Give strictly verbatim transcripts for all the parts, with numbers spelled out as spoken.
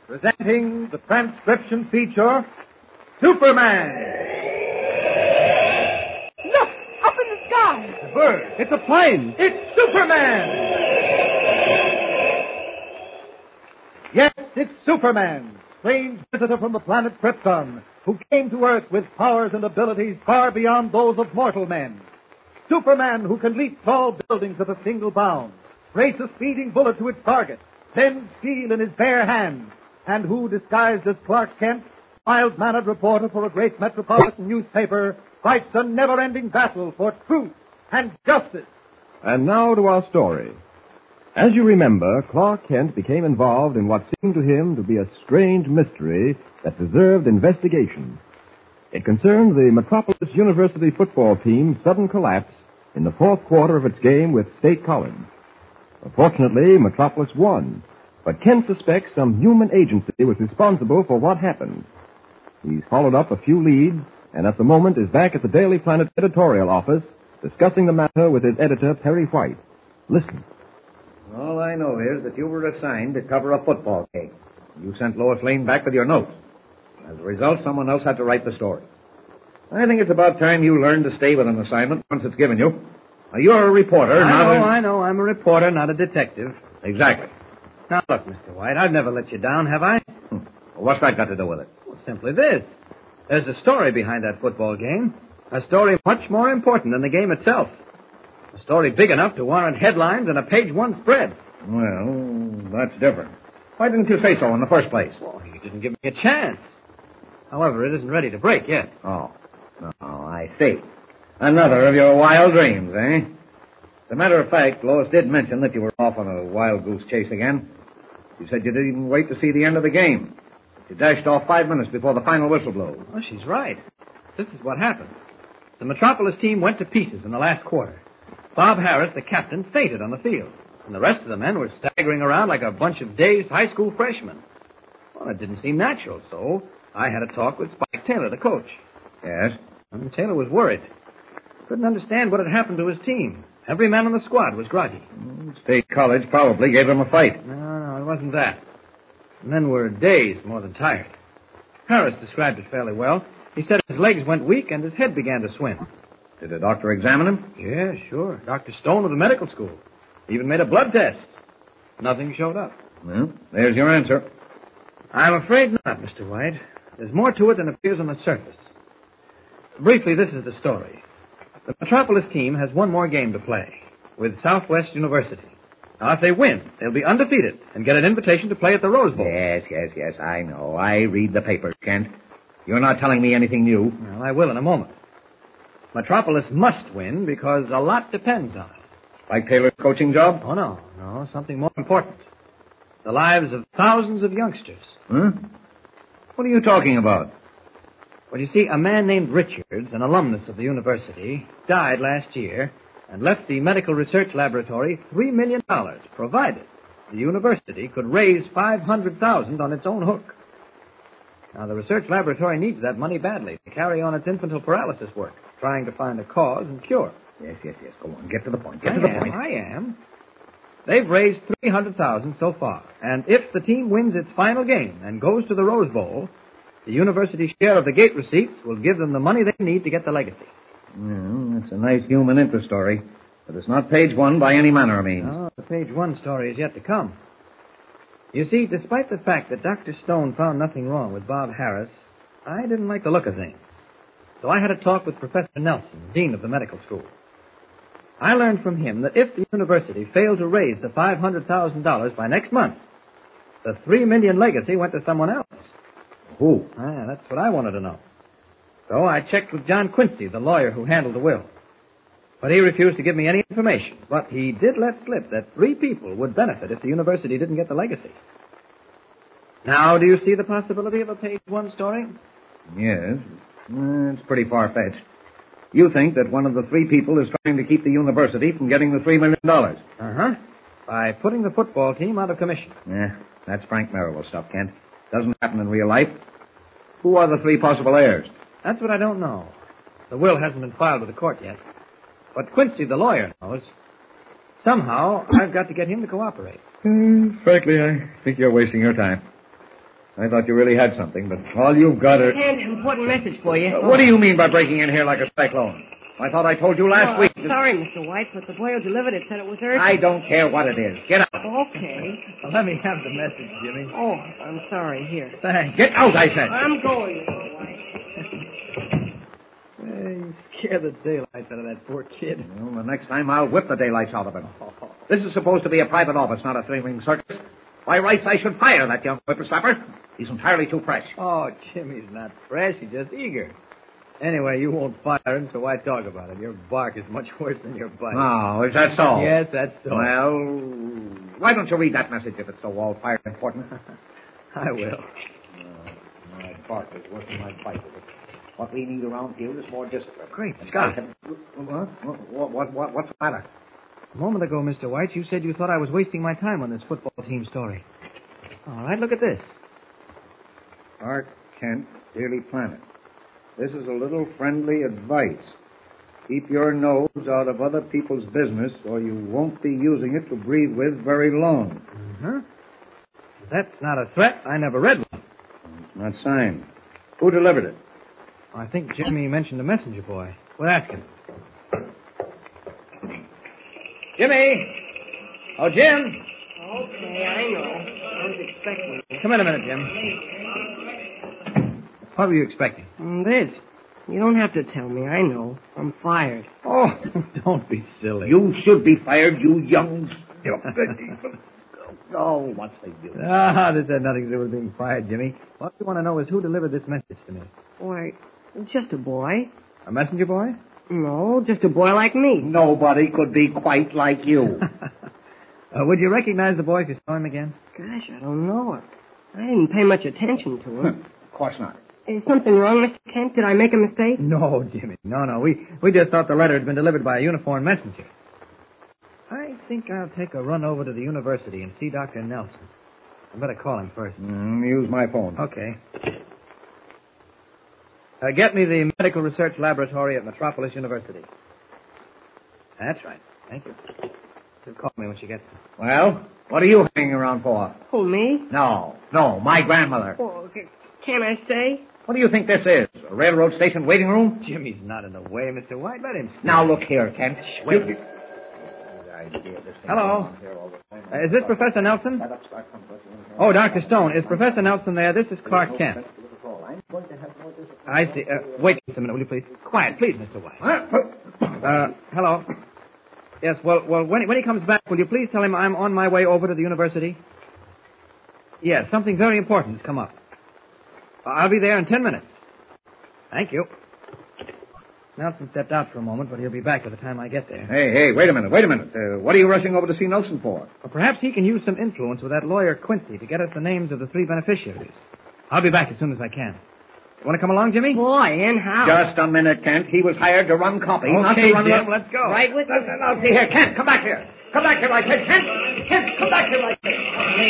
presenting the transcription feature, Superman. Look, up in the sky. It's a bird. It's a plane. It's Superman. Yes, it's Superman, strange visitor from the planet Krypton, who came to Earth with powers and abilities far beyond those of mortal men. Superman, who can leap tall buildings at a single bound, race a speeding bullet to its target, bend steel in his bare hands, and who, disguised as Clark Kent, mild-mannered reporter for a great metropolitan newspaper, fights a never-ending battle for truth and justice. And now to our story. As you remember, Clark Kent became involved in what seemed to him to be a strange mystery that deserved investigation. It concerned the Metropolis University football team's sudden collapse in the fourth quarter of its game with State College. Fortunately, Metropolis won, but Kent suspects some human agency was responsible for what happened. He's followed up a few leads, and at the moment is back at the Daily Planet editorial office discussing the matter with his editor, Perry White. Listen. All I know is that you were assigned to cover a football game. You sent Lois Lane back with your notes. As a result, someone else had to write the story. I think it's about time you learned to stay with an assignment once it's given you. Now, you're a reporter, I not know, a... I know. I'm a reporter, not a detective. Exactly. Now, look, Mister White, I've never let you down, have I? Hmm. Well, what's that got to do with it? Well, simply this. There's a story behind that football game. A story much more important than the game itself. A story big enough to warrant headlines and a page-one spread. Well, that's different. Why didn't you say so in the first place? Well, you didn't give me a chance. However, it isn't ready to break yet. Oh. Oh, I see. Another of your wild dreams, eh? As a matter of fact, Lois did mention that you were off on a wild goose chase again. She said you didn't even wait to see the end of the game. You dashed off five minutes before the final whistle blew. Oh, she's right. This is what happened. The Metropolis team went to pieces in the last quarter. Bob Harris, the captain, fainted on the field, and the rest of the men were staggering around like a bunch of dazed high school freshmen. Well, it didn't seem natural, so I had a talk with Spike Taylor, the coach. Yes? And Taylor was worried. Couldn't understand what had happened to his team. Every man on the squad was groggy. State College probably gave him a fight. No, no, it wasn't that. The men were dazed more than tired. Harris described it fairly well. He said his legs went weak and his head began to swim. Did the doctor examine him? Yeah, sure. Doctor Stone of the medical school. He even made a blood test. Nothing showed up. Well, there's your answer. I'm afraid not, Mister White. There's more to it than appears on the surface. Briefly, this is the story. The Metropolis team has one more game to play with Southwest University. Now, if they win, they'll be undefeated and get an invitation to play at the Rose Bowl. Yes, yes, yes, I know. I read the papers, Kent. You're not telling me anything new. Well, I will in a moment. Metropolis must win because a lot depends on it. Spike Taylor's coaching job? Oh, no, no, something more important. The lives of thousands of youngsters. Huh? What are you talking about? Well, you see, a man named Richards, an alumnus of the university, died last year and left the medical research laboratory three million dollars, provided the university could raise five hundred thousand dollars on its own hook. Now, the research laboratory needs that money badly to carry on its infantile paralysis work, trying to find a cause and cure. Yes, yes, yes. Go on. Get to the point. Get I to the am, point. I am. They've raised three hundred thousand dollars so far, and if the team wins its final game and goes to the Rose Bowl, the university's share of the gate receipts will give them the money they need to get the legacy. Well, that's a nice human interest story, but it's not page one by any manner of means. No, the page one story is yet to come. You see, despite the fact that Doctor Stone found nothing wrong with Bob Harris, I didn't like the look of things. So I had a talk with Professor Nelson, dean of the medical school. I learned from him that if the university failed to raise the five hundred thousand dollars by next month, the three million dollars legacy went to someone else. Who? Ah, that's what I wanted to know. So I checked with John Quincy, the lawyer who handled the will. But he refused to give me any information. But he did let slip that three people would benefit if the university didn't get the legacy. Now, do you see the possibility of a page one story? Yes. Uh, it's pretty far-fetched. You think that one of the three people is trying to keep the university from getting the three million dollars. Uh-huh. By putting the football team out of commission. Yeah, that's Frank Merrill stuff, Kent. Doesn't happen in real life. Who are the three possible heirs? That's what I don't know. The will hasn't been filed with the court yet. But Quincy, the lawyer, knows. Somehow, I've got to get him to cooperate. Mm, frankly, I think you're wasting your time. I thought you really had something, but all you've got are... Kent, important message for you. Uh, what do you mean by breaking in here like a cyclone? I thought I told you last Oh, week. sorry, Mister White, but the boy who delivered it said it was urgent. I don't care what it is. Get out. Okay. Well, let me have the message, Jimmy. Oh, I'm sorry. Here. Thanks. Get out, I said. I'm going, Mister White. Hey, you scared the daylights out of that poor kid. Well, the next time I'll whip the daylights out of him. This is supposed to be a private office, not a three-ring circus. By rights, I should fire that young whippersnapper. He's entirely too fresh. Oh, Jimmy's not fresh. He's just eager. Anyway, you won't fire him, so why talk about it? Your bark is much worse than your bite. Oh, is that so? Yes, that's so. Well, why don't you read that message if it's so all-fired important? I will. Uh, my bark is worse than my bite. What we need around here is more discipline. Great Scott. What? What, what, what, what's the matter? A moment ago, Mister White, you said you thought I was wasting my time on this football team story. All right, look at this. Clark Kent, Daily Planet. This is a little friendly advice. Keep your nose out of other people's business, or you won't be using it to breathe with very long. Uh-huh. That's not a threat. I never read one. It's not signed. Who delivered it? I think Jimmy mentioned a messenger boy. We'll ask him. Jimmy! Oh, Jim! Okay, I know. I was expecting it. Come in a minute, Jim. What were you expecting? Mm, this. You don't have to tell me. I know. I'm fired. Oh, don't be silly. You should be fired, you young... Oh, what's the use? Ah, this had nothing to do with being fired, Jimmy. What you want to know is who delivered this message to me. Why, just a boy. A messenger boy? No, just a boy like me. Nobody could be quite like you. uh, would you recognize the boy if you saw him again? Gosh, I don't know it. I didn't pay much attention to him. Of course not. Is something wrong, Mister Kent? Did I make a mistake? No, Jimmy. No, no. We we just thought the letter had been delivered by a uniformed messenger. I think I'll take a run over to the university and see Doctor Nelson. I better call him first. Mm, use my phone. Okay. Uh, get me the medical research laboratory at Metropolis University. That's right. Thank you. She'll call me when she gets there. Well, what are you hanging around for? Who, me? No, no, my grandmother. Oh, c- can I stay? What do you think this is? A railroad station waiting room? Jimmy's not in the way, Mister White. Let him stay. Now, look here, Kent. Wait. You- Hello. Uh, is this Professor Nelson? Oh, Doctor Stone. Is Professor Nelson there? This is Clark Kent. I see. Uh, wait just a minute, will you please? Quiet, please, Mister White. Uh, hello. Yes, well, well, when, when he comes back, will you please tell him I'm on my way over to the university? Yes, something very important has come up. I'll be there in ten minutes. Thank you. Nelson stepped out for a moment, but he'll be back by the time I get there. Hey, hey, wait a minute, wait a minute. Uh, what are you rushing over to see Nelson for? Well, perhaps he can use some influence with that lawyer Quincy to get us the names of the three beneficiaries. I'll be back as soon as I can. You want to come along, Jimmy? Boy, and how? Just a minute, Kent. He was hired to run copy, not to Okay, run... Jim, let's go. Right with you. Listen, now, see here. Kent, come back here. Come back here, I said. Kent, Kent, come back here, I said.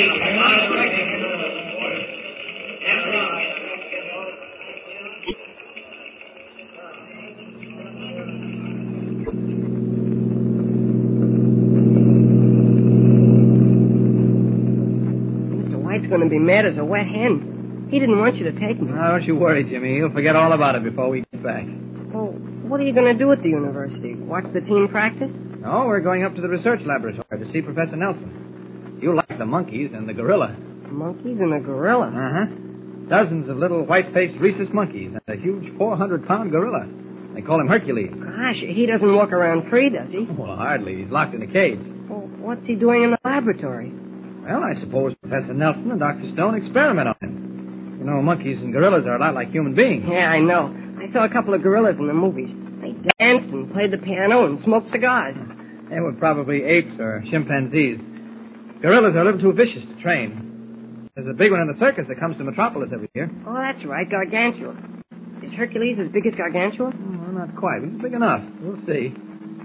Mister White's going to be mad as a wet hen. He didn't want you to take me. Oh, don't you worry, Jimmy. He'll forget all about it before we get back. Well, what are you going to do at the university? Watch the team practice? No, we're going up to the research laboratory to see Professor Nelson. You like the monkeys and the gorilla. Monkeys and a gorilla. Uh-huh. Dozens of little white-faced rhesus monkeys and a huge four hundred pound gorilla. They call him Hercules. Gosh, he doesn't walk around free, does he? Well, hardly. He's locked in a cage. Well, what's he doing in the laboratory? Well, I suppose Professor Nelson and Doctor Stone experiment on him. You know, monkeys and gorillas are a lot like human beings. Yeah, I know. I saw a couple of gorillas in the movies. They danced and played the piano and smoked cigars. They were probably apes or chimpanzees. Gorillas are a little too vicious to train. There's a big one in the circus that comes to Metropolis every year. Oh, that's right, Gargantua. Is Hercules as big as Gargantua? Well, not quite. But he's big enough. We'll see.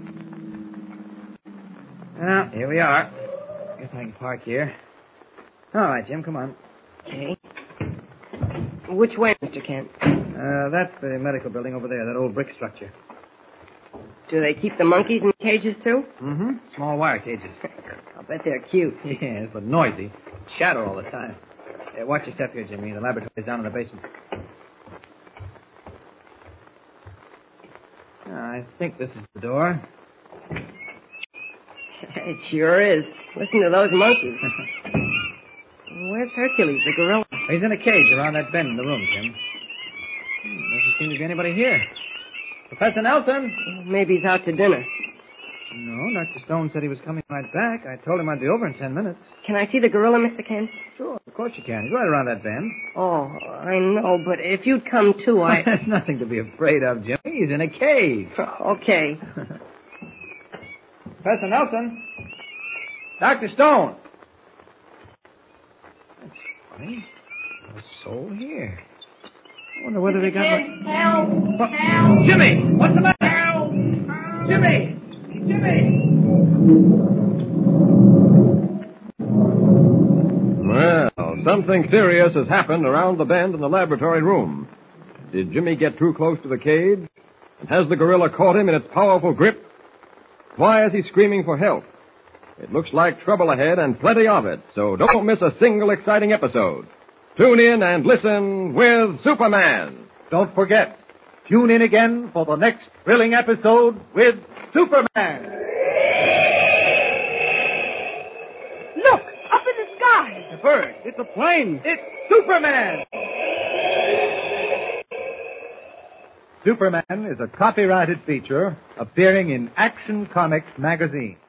Well, here we are. Guess I can park here. All right, Jim, come on. Okay. Which way, Mister Kent? Uh, that's the medical building over there, that old brick structure. Do they keep the monkeys in cages, too? Mm-hmm. Small wire cages. I'll bet they're cute. Yes, but noisy. Shadow all the time. Hey, watch your step here, Jimmy. The laboratory's down in the basement. I think this is the door. It sure is. Listen to those monkeys. Where's Hercules, the gorilla? He's in a cage around that bend in the room, Jim. Hmm, doesn't seem to be anybody here. Professor Nelson? Maybe he's out to dinner. No, Doctor Stone said he was coming right back. I told him I'd be over in ten minutes. Can I see the gorilla, Mister Kent? Sure, of course you can. He's right around that bend. Oh, I know, but if you'd come too, I... There's nothing to be afraid of, Jimmy. He's in a cage. Okay. Professor Nelson? Doctor Stone? That's funny. No soul here. I wonder whether they got... Kent, my... help! What? Help! Jimmy! What's the matter? Help! Jimmy! Jimmy! Well, something serious has happened around the bend in the laboratory room. Did Jimmy get too close to the cage? And has the gorilla caught him in its powerful grip? Why is he screaming for help? It looks like trouble ahead and plenty of it, so don't miss a single exciting episode. Tune in and listen with Superman. Don't forget, tune in again for the next thrilling episode with Superman. Look! Up in the sky! The bird. It's a plane. It's Superman. Superman is a copyrighted feature appearing in Action Comics magazine.